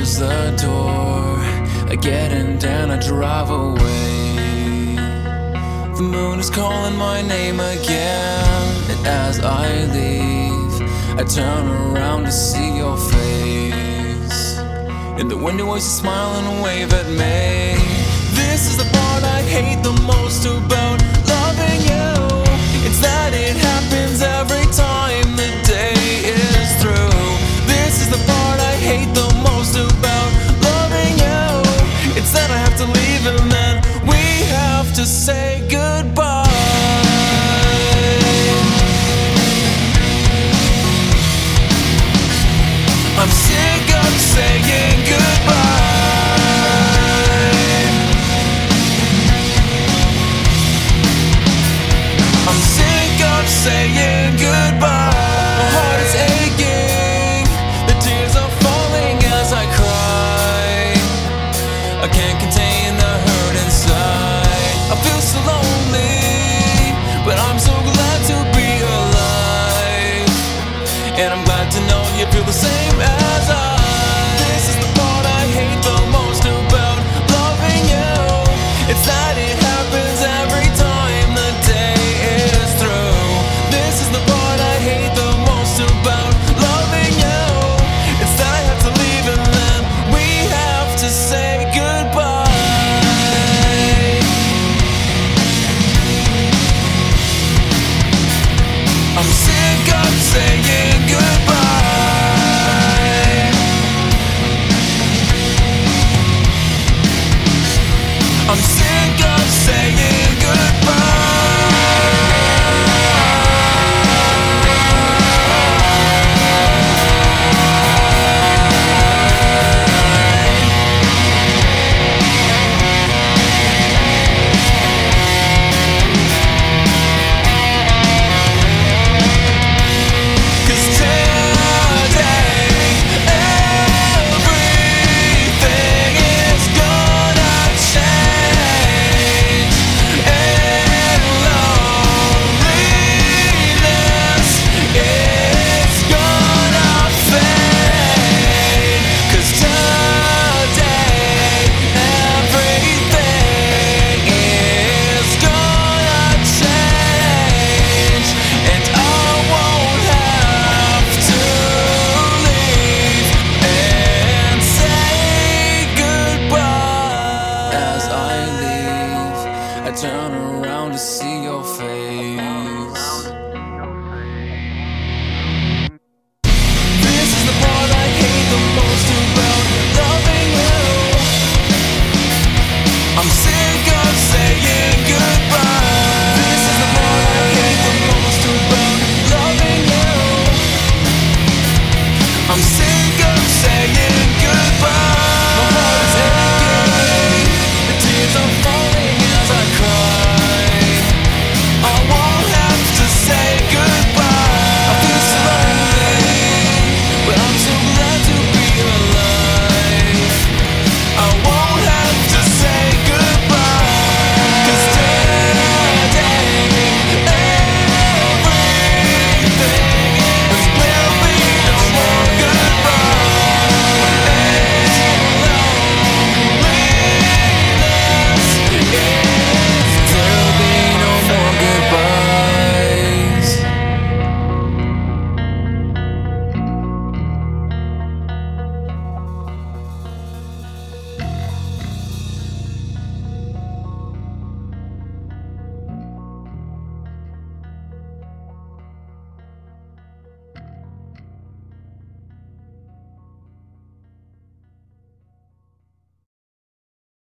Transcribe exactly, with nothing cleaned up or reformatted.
close the door. I get in and I drive away. The moon is calling my name again, and as I leave, I turn around to see your face. In the window as you smile and wave at me. This is the part I hate the most about loving you. It's that it happens every time the day is through. This is the part I hate the most about loving you. It's that I have to leave and then we have to say goodbye. I'm sick of saying goodbye. I'm sick of saying goodbye. My heart is aching, the tears are falling as I cry. I can't contain the hurt inside. I feel so lonely, but I'm so glad to be alive. And I'm glad to know you feel the same as I. This is the part I hate the most about loving you. It's that it happens every time the day is through. This is the part I hate the most about loving you. It's that I have to leave and then we have to say goodbye. I'm sick of saying goodbye.